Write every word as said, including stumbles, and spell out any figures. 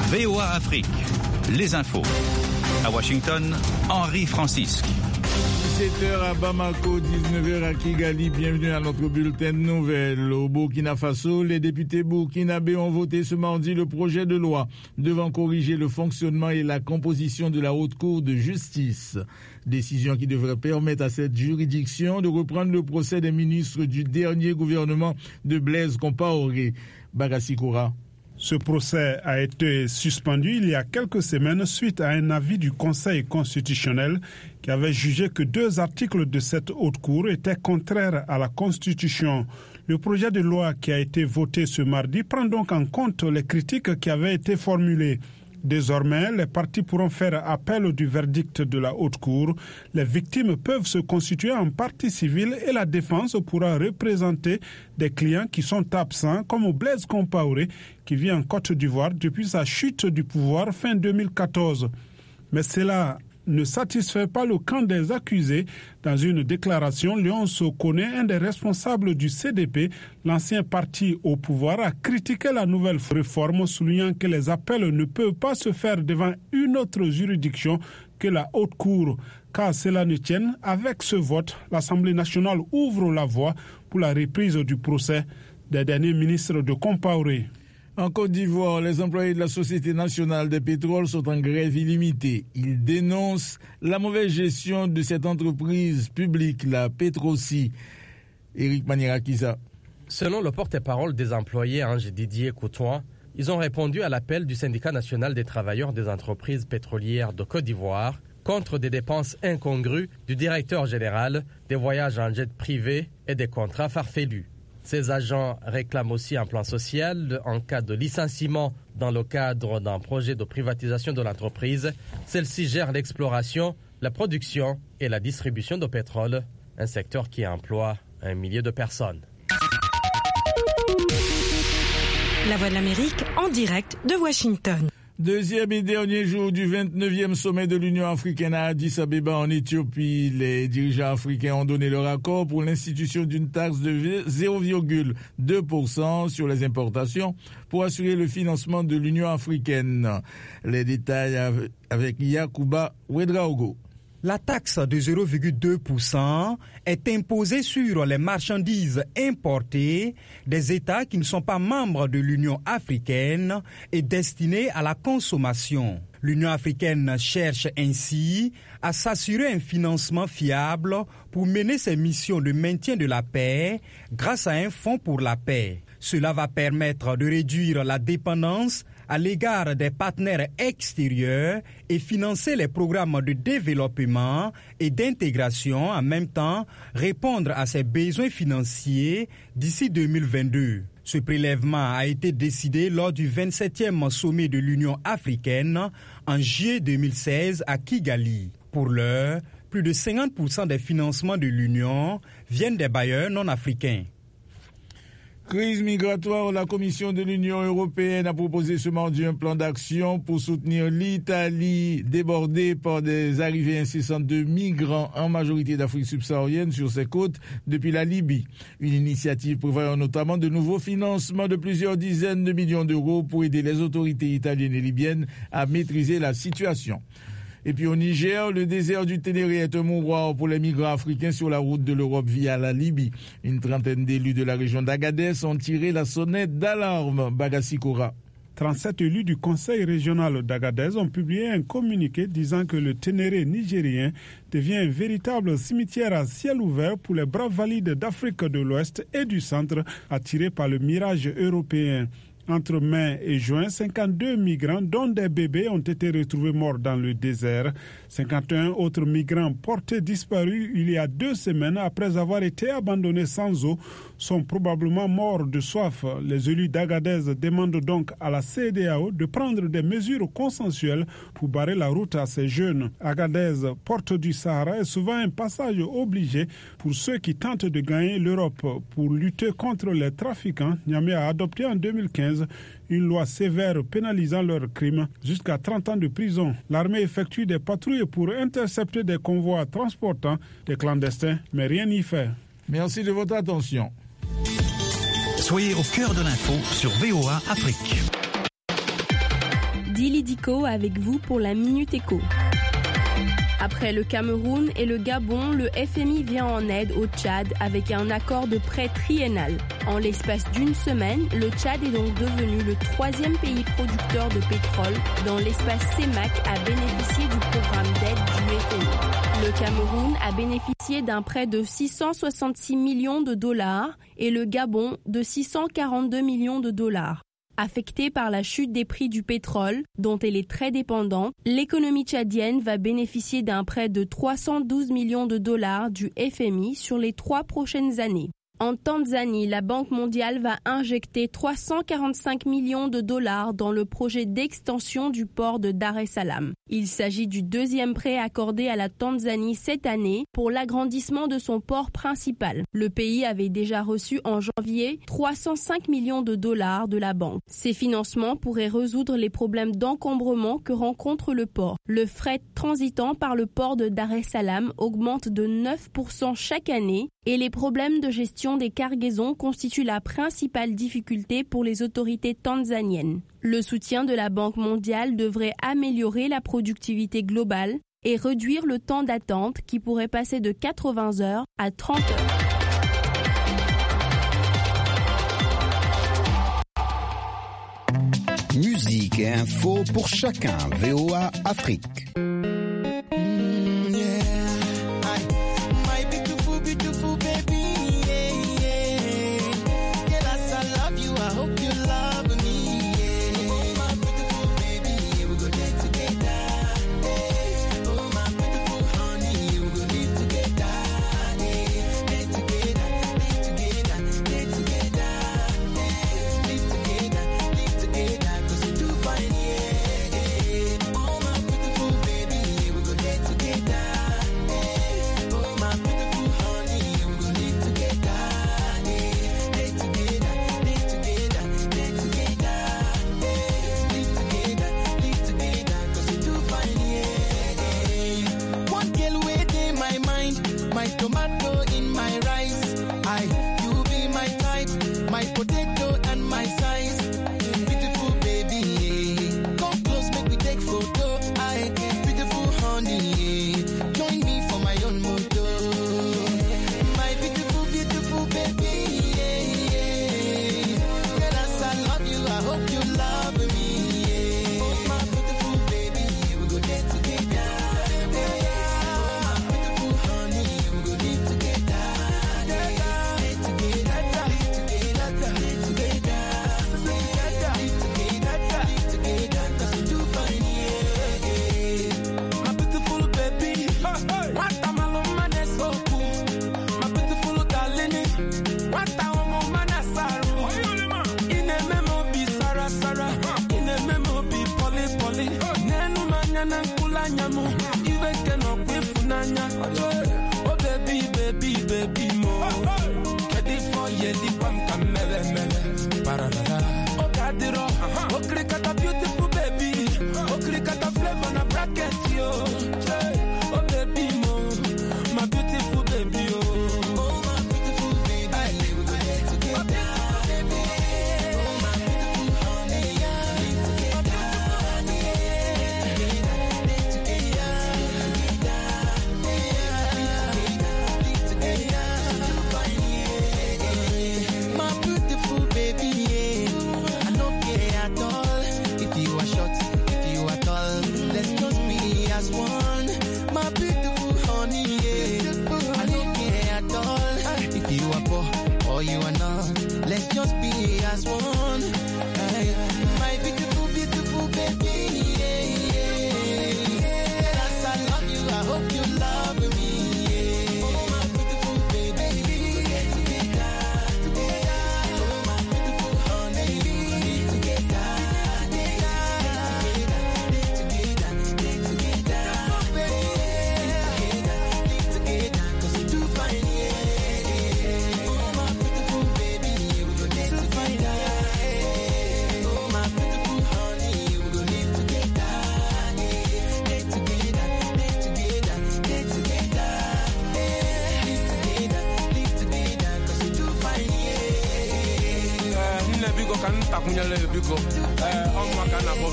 V O A Afrique, les infos. À Washington, Henri Francisque. dix-sept heures à Bamako, dix-neuf heures à Kigali. Bienvenue à notre bulletin de nouvelles. Au Burkina Faso, les députés burkinabés ont voté ce mardi le projet de loi devant corriger le fonctionnement et la composition de la Haute Cour de justice. Décision qui devrait permettre à cette juridiction de reprendre le procès des ministres du dernier gouvernement de Blaise Compaoré. Bagassi Koura. Ce procès a été suspendu il y a quelques semaines suite à un avis du Conseil constitutionnel qui avait jugé que deux articles de cette haute cour étaient contraires à la Constitution. Le projet de loi qui a été voté ce mardi prend donc en compte les critiques qui avaient été formulées. Désormais, les parties pourront faire appel du verdict de la Haute Cour. Les victimes peuvent se constituer en partie civile et la défense pourra représenter des clients qui sont absents, comme Blaise Compaoré, qui vit en Côte d'Ivoire depuis sa chute du pouvoir fin deux mille quatorze. Mais cela ne satisfait pas le camp des accusés. Dans une déclaration, Léon Sokone, un des responsables du C D P, l'ancien parti au pouvoir, a critiqué la nouvelle réforme, soulignant que les appels ne peuvent pas se faire devant une autre juridiction que la Haute Cour. Qu'à cela ne tienne, avec ce vote, l'Assemblée nationale ouvre la voie pour la reprise du procès des derniers ministres de Compaoré. En Côte d'Ivoire, les employés de la Société nationale des pétroles sont en grève illimitée. Ils dénoncent la mauvaise gestion de cette entreprise publique, la Petroci. Éric Manirakiza. Selon le porte-parole des employés, Ange Didier Coutouin, ils ont répondu à l'appel du syndicat national des travailleurs des entreprises pétrolières de Côte d'Ivoire contre des dépenses incongrues du directeur général, des voyages en jet privé et des contrats farfelus. Ces agents réclament aussi un plan social en cas de licenciement dans le cadre d'un projet de privatisation de l'entreprise. Celle-ci gère l'exploration, la production et la distribution de pétrole, un secteur qui emploie un millier de personnes. La Voix de l'Amérique en direct de Washington. Deuxième et dernier jour du vingt-neuvième sommet de l'Union africaine à Addis Abeba en Éthiopie. Les dirigeants africains ont donné leur accord pour l'institution d'une taxe de zéro virgule deux pour cent sur les importations pour assurer le financement de l'Union africaine. Les détails avec Yacouba Ouedraogo. La taxe de zéro virgule deux pour cent est imposée sur les marchandises importées des États qui ne sont pas membres de l'Union africaine et destinées à la consommation. L'Union africaine cherche ainsi à s'assurer un financement fiable pour mener ses missions de maintien de la paix grâce à un fonds pour la paix. Cela va permettre de réduire la dépendance à l'égard des partenaires extérieurs et financer les programmes de développement et d'intégration, en même temps répondre à ses besoins financiers d'ici deux mille vingt-deux. Ce prélèvement a été décidé lors du vingt-septième sommet de l'Union africaine en juillet deux mille seize à Kigali. Pour l'heure, plus de cinquante pour cent des financements de l'Union viennent des bailleurs non africains. Crise migratoire, la Commission de l'Union européenne a proposé ce mardi un plan d'action pour soutenir l'Italie débordée par des arrivées incessantes de migrants en majorité d'Afrique subsaharienne sur ses côtes depuis la Libye. Une initiative prévoyant notamment de nouveaux financements de plusieurs dizaines de millions d'euros pour aider les autorités italiennes et libyennes à maîtriser la situation. Et puis au Niger, le désert du Ténéré est un mouroir pour les migrants africains sur la route de l'Europe via la Libye. Une trentaine d'élus de la région d'Agadez ont tiré la sonnette d'alarme. Bagassi Koura. trente-sept élus du Conseil régional d'Agadez ont publié un communiqué disant que le Ténéré nigérien devient un véritable cimetière à ciel ouvert pour les braves valides d'Afrique de l'Ouest et du Centre attirés par le mirage européen. Entre mai et juin, cinquante-deux migrants, dont des bébés, ont été retrouvés morts dans le désert. cinquante et un autres migrants portés disparus il y a deux semaines après avoir été abandonnés sans eau sont probablement morts de soif. Les élus d'Agadez demandent donc à la C E D E A O de prendre des mesures consensuelles pour barrer la route à ces jeunes. Agadez, porte du Sahara, est souvent un passage obligé pour ceux qui tentent de gagner l'Europe. Pour lutter contre les trafiquants, Niamey a adopté en deux mille quinze une loi sévère pénalisant leurs crimes jusqu'à trente ans de prison. L'armée effectue des patrouilles pour intercepter des convois transportant des clandestins, mais rien n'y fait. Merci de votre attention. Soyez au cœur de l'info sur V O A Afrique. Dili Diko avec vous pour la Minute Éco. Après le Cameroun et le Gabon, le F M I vient en aide au Tchad avec un accord de prêt triennal. En l'espace d'une semaine, le Tchad est donc devenu le troisième pays producteur de pétrole dans l'espace C E M A C à bénéficier du programme d'aide du F M I. Le Cameroun a bénéficié d'un prêt de six cent soixante-six millions de dollars et le Gabon de six cent quarante-deux millions de dollars. Affectée par la chute des prix du pétrole, dont elle est très dépendante, l'économie tchadienne va bénéficier d'un prêt de trois cent douze millions de dollars du F M I sur les trois prochaines années. En Tanzanie, la Banque mondiale va injecter trois cent quarante-cinq millions de dollars dans le projet d'extension du port de Dar es Salaam. Il s'agit du deuxième prêt accordé à la Tanzanie cette année pour l'agrandissement de son port principal. Le pays avait déjà reçu en janvier trois cent cinq millions de dollars de la banque. Ces financements pourraient résoudre les problèmes d'encombrement que rencontre le port. Le fret transitant par le port de Dar es Salaam augmente de neuf pour cent chaque année et les problèmes de gestion des cargaisons constituent la principale difficulté pour les autorités tanzaniennes. Le soutien de la Banque mondiale devrait améliorer la productivité globale et réduire le temps d'attente qui pourrait passer de quatre-vingts heures à trente heures. Musique et info pour chacun. V O A Afrique. kan takunyale biko eh on makana